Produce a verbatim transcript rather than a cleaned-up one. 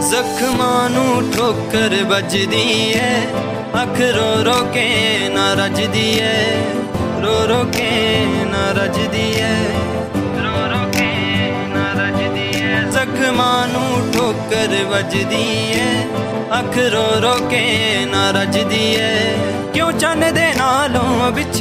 ਜ਼ਖਮਾਂ ਨੂੰ ਠੋਕਰ ਵੱਜਦੀ ਏ, ਅੱਖ ਰੋ ਰੋ ਕੇ ਨਾ ਰੱਜਦੀ ਏ, ਰੋ ਰੋ ਕੇ ਨਾ ਰੱਜਦੀ ਏ, ਰੋ ਰੋ ਕੇ ਨਾ ਰੱਜਦੀ ਏ। ਜ਼ਖਮਾਂ ਨੂੰ ਠੋਕਰ ਵੱਜਦੀ ਏ, ਅੱਖ ਰੋ ਰੋ ਕੇ ਨਾ ਰੱਜਦੀ ਏ। ਕਿਉਂ ਚੰਨ ਦੇ ਨਾਲੋਂ ਵਿਛੜ